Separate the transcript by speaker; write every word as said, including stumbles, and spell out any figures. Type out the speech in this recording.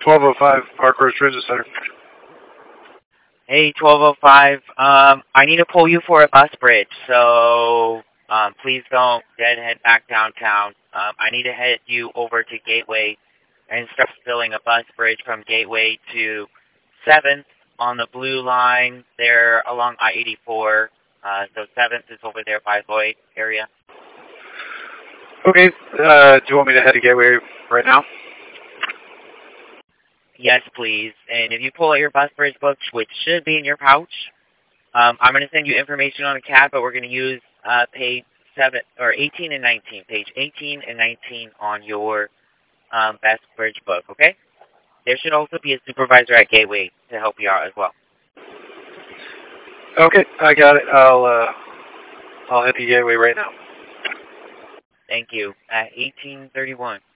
Speaker 1: twelve oh five Park Ridge Transit Center.
Speaker 2: Hey, twelve oh five, um, I need to pull you for a bus bridge, so um, please don't then head back downtown. Um, I need to head you over to Gateway and start filling a bus bridge from Gateway to seventh on the blue line there along I eighty-four. Uh, so seventh is over there by Lloyd area.
Speaker 1: Okay, uh, do you want me to head to Gateway right now?
Speaker 2: Yes, please. And if you pull out your bus bridge book, which should be in your pouch, um, I'm going to send you information on a cab, but we're going to use uh, page seven or eighteen and nineteen, page eighteen and nineteen on your um, bus bridge book. Okay? There should also be a supervisor at Gateway to help you out as well.
Speaker 1: Okay, I got it. I'll uh, I'll head to Gateway right now.
Speaker 2: Thank you. At eighteen thirty-one.